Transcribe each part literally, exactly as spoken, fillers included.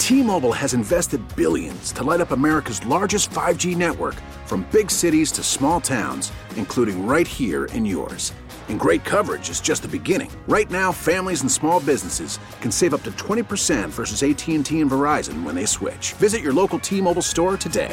T-Mobile has invested billions to light up America's largest five G network, from big cities to small towns, including right here in yours. And great coverage is just the beginning. Right now, families and small businesses can save up to twenty percent versus A T and T and Verizon when they switch. Visit your local T-Mobile store today.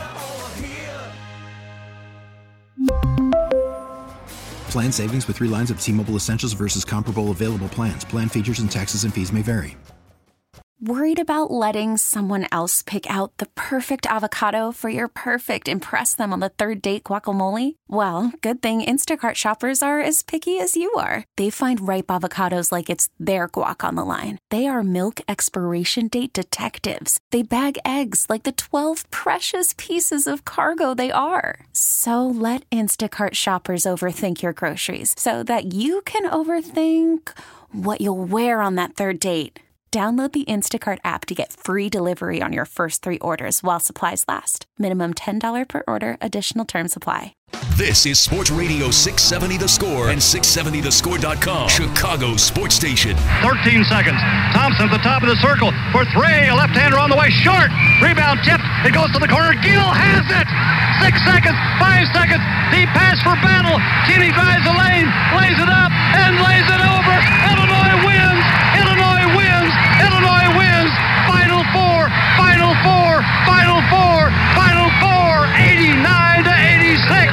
Plan savings with three lines of T-Mobile Essentials versus comparable available plans. Plan features and taxes and fees may vary. Worried about letting someone else pick out the perfect avocado for your perfect impress them on the third date guacamole? Well, good thing Instacart shoppers are as picky as you are. They find ripe avocados like it's their guac on the line. They are milk expiration date detectives. They bag eggs like the twelve precious pieces of cargo they are. So let Instacart shoppers overthink your groceries so that you can overthink what you'll wear on that third date. Download the Instacart app to get free delivery on your first three orders while supplies last. Minimum ten dollars per order. Additional terms apply. This is Sports Radio six seventy The Score and six seventy the score dot com, Chicago sports station. thirteen seconds. Thompson at the top of the circle for three. A left-hander on the way. Short. Rebound tipped. It goes to the corner. Gill has it. Six seconds. Five seconds. Deep pass for Battle. Kinney drives the lane. Lays it up and lays it over. Illinois wins. Illinois wins. Illinois wins. Final four. Final four. Final four. Final four. eighty-nine to eighty-six.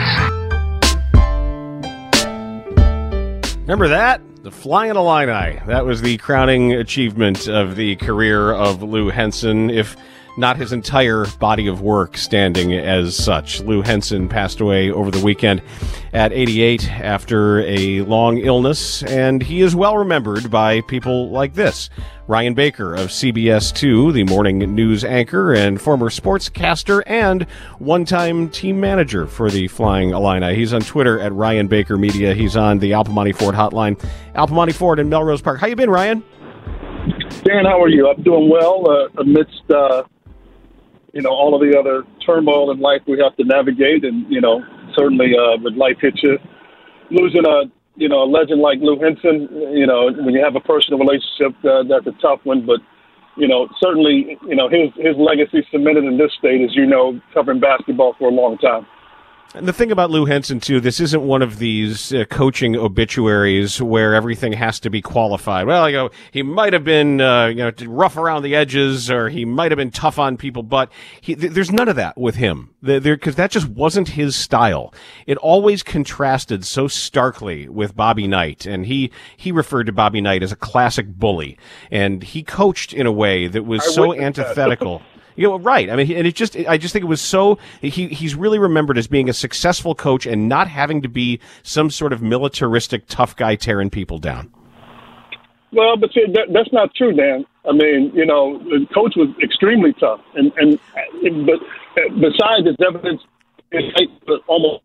Remember that? The Flying Illini. That was the crowning achievement of the career of Lou Henson, if not his entire body of work standing as such. Lou Henson passed away over the weekend at eighty-eight after a long illness, and he is well remembered by people like this. Ryan Baker of C B S two, the morning news anchor and former sportscaster and one-time team manager for the Flying Illini. He's on Twitter at Ryan Baker Media. He's on the Al Piemonte Ford hotline. Al Piemonte Ford in Melrose Park. How you been, Ryan? Dan, how are you? I'm doing well uh, amidst, uh, you know, all of the other turmoil in life we have to navigate. And, you know, certainly uh, with life hits you, losing a, you know, a legend like Lou Henson, you know, when you have a personal relationship, uh, that's a tough one. But, you know, certainly, you know, his, his legacy cemented in this state, as you know, covering basketball for a long time. And the thing about Lou Henson, too, this isn't one of these uh, coaching obituaries where everything has to be qualified. Well, you know, he might have been, uh, you know, rough around the edges, or he might have been tough on people, but he, th- there's none of that with him, because that just wasn't his style. It always contrasted so starkly with Bobby Knight, and he, he referred to Bobby Knight as a classic bully, and he coached in a way that was I so antithetical. You know, right. I mean, and it just, I just think it was so, he, he's really remembered as being a successful coach and not having to be some sort of militaristic tough guy tearing people down. Well, but see, that, that's not true, Dan. I mean, you know, the coach was extremely tough. And, and but besides his evidence, it's almost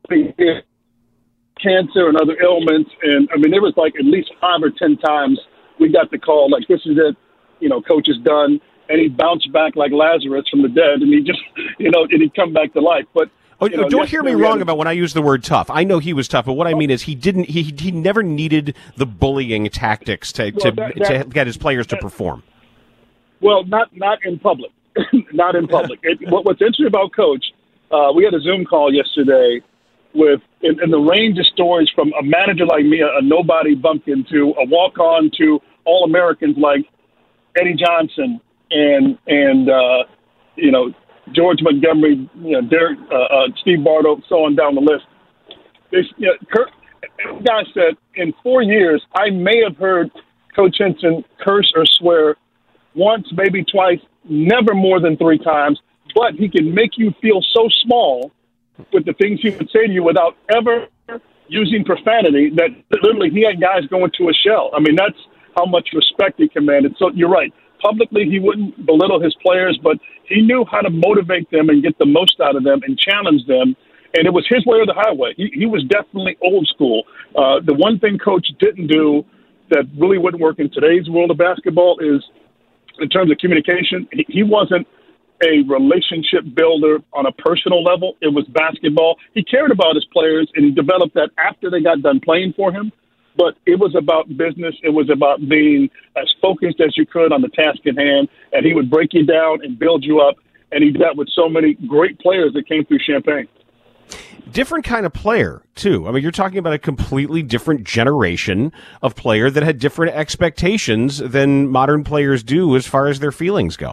cancer and other ailments. And I mean, there was like at least five or ten times we got the call, like, this is it, you know, coach is done. And he bounced back like Lazarus from the dead, and he just, you know, and he'd come back to life. But oh, you know, don't hear me we wrong a, about when I use the word tough. I know he was tough, but what I mean is he didn't. He he never needed the bullying tactics to well, to, that, that, to get his players that, to perform. Well, not not in public, not in public. It, what, what's interesting about Coach, uh, we had a Zoom call yesterday with, in, in the range of stories from a manager like me, a, a nobody bumpkin, to a walk-on, to All-Americans like Eddie Johnson. And, and uh, you know, George Montgomery, you know, Derek, uh, uh, Steve Bardo, so on down the list. This, you know, Kurt, the guy said, in four years, I may have heard Coach Henson curse or swear once, maybe twice, never more than three times, but he can make you feel so small with the things he would say to you without ever using profanity that literally he had guys going to a shell. I mean, that's how much respect he commanded. So you're right. Publicly, he wouldn't belittle his players, but he knew how to motivate them and get the most out of them and challenge them. And it was his way or the highway. He, he was definitely old school. Uh, the one thing Coach didn't do that really wouldn't work in today's world of basketball is, in terms of communication, he, he wasn't a relationship builder on a personal level. It was basketball. He cared about his players, and he developed that after they got done playing for him. but it was about business. It was about being as focused as you could on the task at hand, and he would break you down and build you up, and he did that with so many great players that came through Champaign. Different kind of player, too. I mean, you're talking about a completely different generation of player that had different expectations than modern players do as far as their feelings go.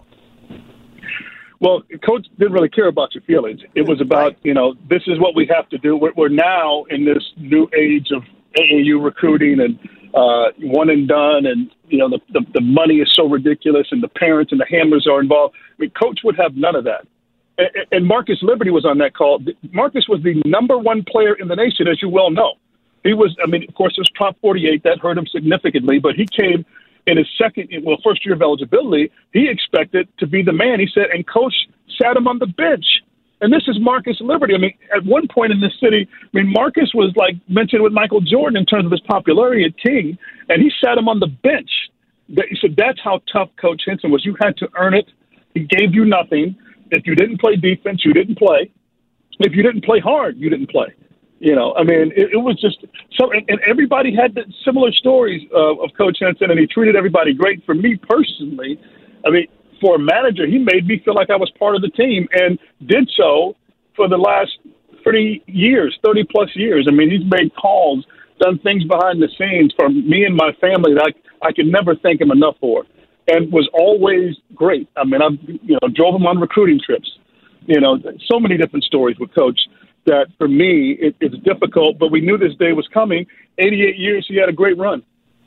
Well, Coach didn't really care about your feelings. It was about, you know, this is what we have to do. We're, we're now in this new age of A A U recruiting and uh, one and done, and, you know, the, the, the money is so ridiculous, and the parents and the handlers are involved. I mean, Coach would have none of that. And, and Marcus Liberty was on that call. Marcus was the number one player in the nation, as you well know. He was, I mean, of course, it was top forty-eight. That hurt him significantly, but he came in his second, well, first year of eligibility. He expected to be the man, he said, and Coach sat him on the bench. And this is Marcus Liberty. I mean, at one point in this city, I mean, Marcus was like mentioned with Michael Jordan in terms of his popularity at King, and he sat him on the bench. He said that's how tough Coach Henson was. You had to earn it. He gave you nothing. If you didn't play defense, you didn't play. If you didn't play hard, you didn't play. You know, I mean, it, it was just so, and, and everybody had the similar stories uh, of Coach Henson, and he treated everybody great. For me personally, I mean, for a manager, he made me feel like I was part of the team, and did so for the last thirty years, thirty plus years. I mean, he's made calls, done things behind the scenes for me and my family that I, I could never thank him enough for, and was always great. I mean, I you know drove him on recruiting trips. You know, so many different stories with Coach that for me it, it's difficult, but we knew this day was coming. eighty-eight years, he had a great run.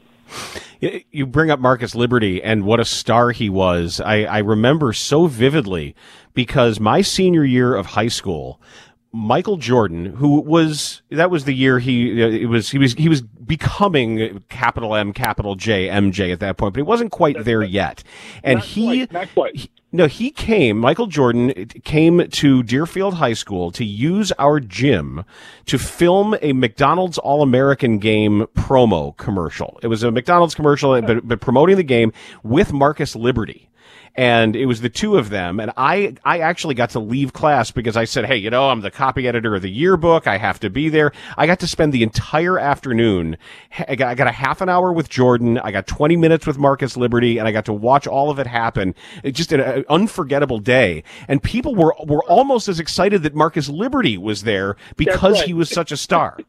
You bring up Marcus Liberty and what a star he was. I, I remember so vividly because my senior year of high school, Michael Jordan, who was, that was the year he, it was, he was, he was becoming capital M, capital J, M J at that point, but he wasn't quite That's there right. yet. And not he, quite, not quite. he, no, he came, Michael Jordan came to Deerfield High School to use our gym to film a McDonald's All-American Game promo commercial. It was a McDonald's commercial, but, but promoting the game with Marcus Liberty. And it was the two of them. And I, I actually got to leave class because I said, hey, you know, I'm the copy editor of the yearbook. I have to be there. I got to spend the entire afternoon. I got, I got a half an hour with Jordan. I got twenty minutes with Marcus Liberty, and I got to watch all of it happen. It's just an, an unforgettable day. And people were, were almost as excited that Marcus Liberty was there because right. he was such a star.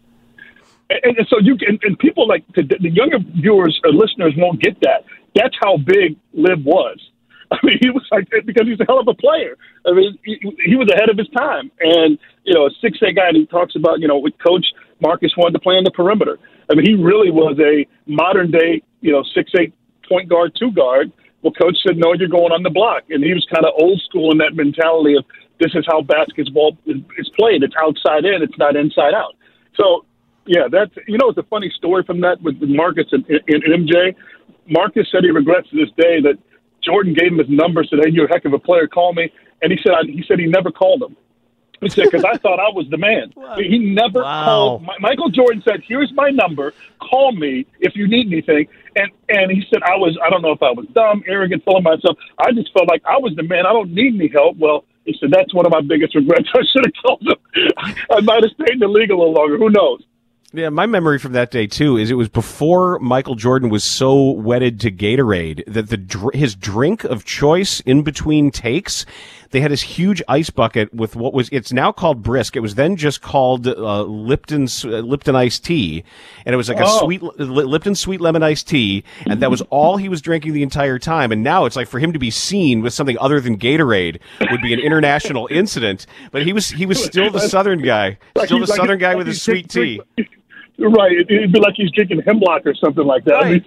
And, and so you and, and people like the, the younger viewers or listeners won't get that. That's how big Lib was. I mean, he was like, because he's a hell of a player. I mean, he, he was ahead of his time. And, you know, a six eight guy, and he talks about, you know, with Coach Marcus wanted to play on the perimeter. I mean, he really was a modern day, you know, six eight point guard, two guard. Well, Coach said, no, you're going on the block. And he was kind of old school in that mentality of this is how basketball is, is played. It's outside in, it's not inside out. So, yeah, that's, you know, it's a funny story from that with Marcus and, and, and M J. Marcus said he regrets to this day that Jordan gave him his number, said, hey, you're a heck of a player, call me. And he said I, he said he never called him. He said, because I thought I was the man. Wow. He never wow. called. My, Michael Jordan said, here's my number. Call me if you need anything. And and he said, I was, I don't know if I was dumb, arrogant, full of myself. I just felt like I was the man. I don't need any help. Well, he said, that's one of my biggest regrets. I should have told him. I might have stayed in the league a little longer. Who knows? Yeah, my memory from that day, too, is it was before Michael Jordan was so wedded to Gatorade that the dr- his drink of choice in between takes, they had this huge ice bucket with what was, it's now called Brisk. It was then just called uh, Lipton's, uh, Lipton iced tea. And it was like oh. a sweet, Lipton sweet lemon iced tea. And that was all he was drinking the entire time. And now it's like for him to be seen with something other than Gatorade would be an international incident. But he was, he was still the Southern guy, like still the like Southern guy like with his sweet tea. Right. It'd be like he's drinking hemlock or something like that. Right.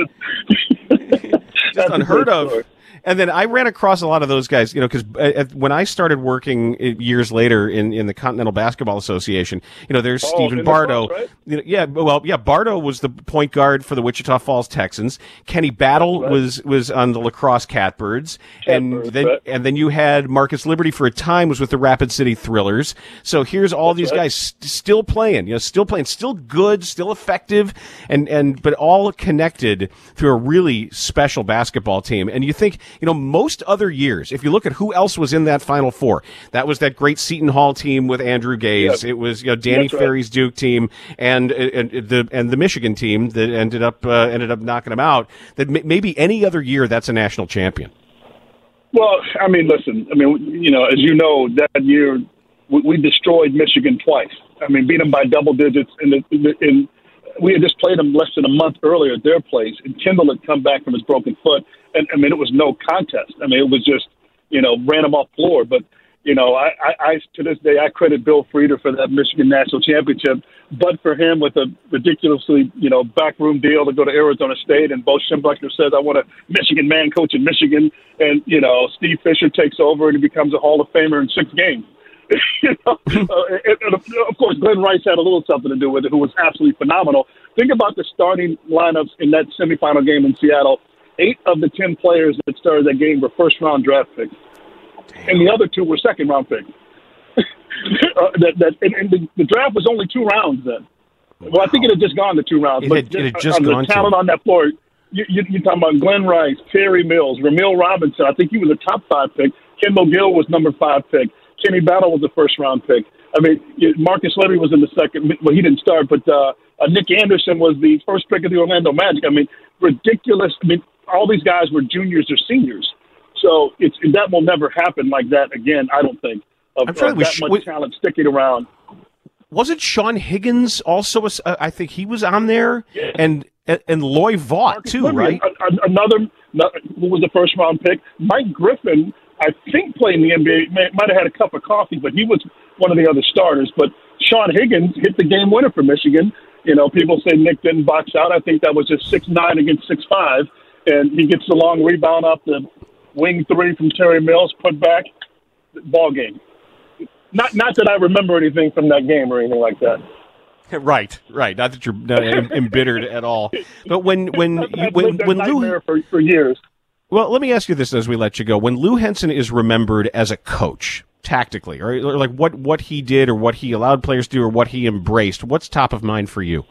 I mean, just unheard of. Story. And then I ran across a lot of those guys, you know, because when I started working years later in, in the Continental Basketball Association, you know, there's oh, Stephen Bardo. Falls, right? You know, yeah, well, yeah, Bardo was the point guard for the Wichita Falls Texans. Kenny Battle right. was was on the Lacrosse Catbirds, and Catbirds, then right. and then you had Marcus Liberty for a time was with the Rapid City Thrillers. So here's all That's these right. guys st- still playing, you know, still playing, still good, still effective, and and but all connected through a really special basketball basketball team. And you think, you know, most other years, if you look at who else was in that Final Four, that was that great Seton Hall team with Andrew Gaze. Yep. It was, you know, Danny That's Ferry's right. Duke team and, and the and the Michigan team that ended up uh, ended up knocking them out. That m- maybe any other year that's a national champion. Well, I mean, listen. I mean, you know, as you know, that year we, we destroyed Michigan twice. I mean, beat them by double digits in the in. in we had just played them less than a month earlier at their place, and Kendall had come back from his broken foot. And, I mean, it was no contest. I mean, it was just, you know, ran him off floor. But, you know, I, I, I to this day, I credit Bill Frieder for that Michigan national championship. But for him, with a ridiculously, you know, backroom deal to go to Arizona State, and Bo Schembechler says, I want a Michigan man coach in Michigan. And, you know, Steve Fisher takes over and he becomes a Hall of Famer in six games. you know, uh, and, and of course, Glenn Rice had a little something to do with it, who was absolutely phenomenal. Think about the starting lineups in that semifinal game in Seattle. Eight of the ten players that started that game were first-round draft picks, Damn. and the other two were second-round picks. uh, that, that, and, and the, the draft was only two rounds then. Wow. Well, I think it had just gone to two rounds. It but had, just, it had just uh, gone the talent to. on that floor, you, you, you're talking about Glenn Rice, Terry Mills, Ramil Robinson. I think he was a top five pick. Kendall Gill was number five pick. Kenny Battle was the first round pick. I mean, Marcus Levy was in the second. Well, he didn't start, but uh, uh, Nick Anderson was the first pick of the Orlando Magic. I mean, ridiculous. I mean, all these guys were juniors or seniors. So it's that will never happen like that again, I don't think, of, of that sh- much we, talent sticking around. Wasn't Sean Higgins also, a, uh, I think he was on there, yeah. and and Loy Vaught, Marcus too, Levy, right? A, a, another, who was the first round pick. Mike Griffin, I think, played in the N B A. Might have had a cup of coffee, but he was one of the other starters. But Sean Higgins hit the game winner for Michigan. You know, people say Nick didn't box out. I think that was just six nine against six five, and he gets the long rebound off the wing three from Terry Mills, put back, ball game. Not not that I remember anything from that game or anything like that. Right, right. Not that you're not embittered at all. But when when you, when when Lou for, for years. Well, let me ask you this as we let you go. When Lou Henson is remembered as a coach, tactically, or, or like what, what he did or what he allowed players to do or what he embraced, what's top of mind for you?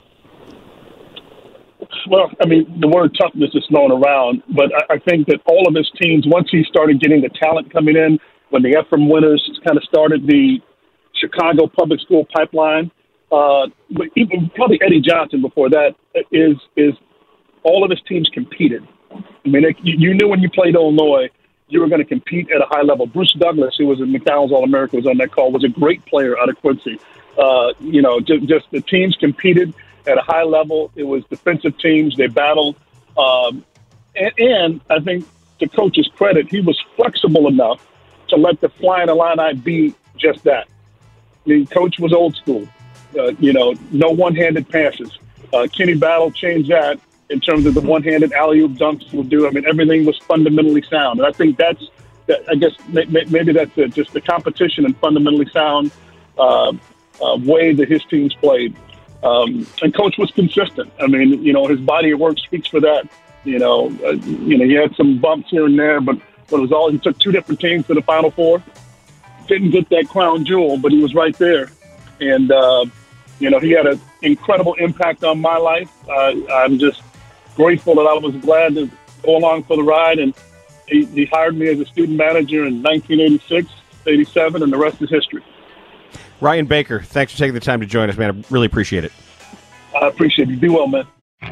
Well, I mean, the word toughness is thrown around, but I, I think that all of his teams, once he started getting the talent coming in, when the Ephraim Winters kind of started the Chicago public school pipeline, uh, but even probably Eddie Johnson before that, is is all of his teams competed. I mean, it, you, you knew when you played Illinois, you were going to compete at a high level. Bruce Douglas, who was a McDonald's All-American, was on that call, was a great player out of Quincy. Uh, you know, just, just the teams competed at a high level. It was defensive teams. They battled. Um, and, and I think, to Coach's credit, he was flexible enough to let the Flying Illini be just that. I mean, Coach was old school. Uh, you know, no one-handed passes. Uh, Kenny Battle changed that in terms of the one-handed alley-oop dunks will do. I mean, everything was fundamentally sound. And I think that's, that, I guess, maybe that's it, just the competition and fundamentally sound uh, uh, way that his teams played. Um, and Coach was consistent. I mean, you know, his body of work speaks for that. You know, uh, you know, he had some bumps here and there, but, but it was all, he took two different teams to the Final Four. Didn't get that crown jewel, but he was right there. And, uh, you know, he had an incredible impact on my life. Uh, I'm just grateful that I was glad to go along for the ride. And he, he hired me as a student manager in nineteen eighty-six, eighty-seven, and the rest is history. Ryan Baker, thanks for taking the time to join us, man. I really appreciate it. I appreciate it. Be well, man.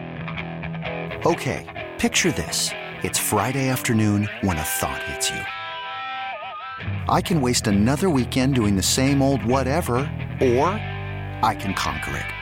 Okay, picture this. It's Friday afternoon when a thought hits you. I can waste another weekend doing the same old whatever, or I can conquer it.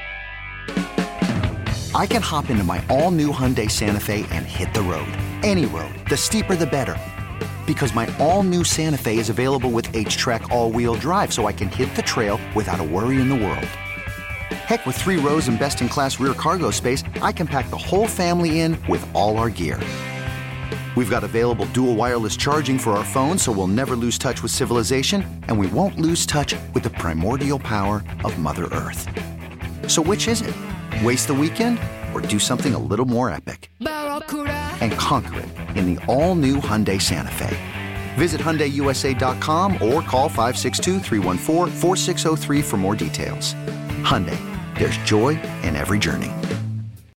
I can hop into my all-new Hyundai Santa Fe and hit the road. Any road. The steeper, the better. Because my all-new Santa Fe is available with H-Track all-wheel drive, so I can hit the trail without a worry in the world. Heck, with three rows and best-in-class rear cargo space, I can pack the whole family in with all our gear. We've got available dual wireless charging for our phones, so we'll never lose touch with civilization, and we won't lose touch with the primordial power of Mother Earth. So which is it? Waste the weekend or do something a little more epic? And conquer it in the all-new Hyundai Santa Fe. Visit Hyundai U S A dot com or call five six two, three one four, four six zero three for more details. Hyundai, there's joy in every journey.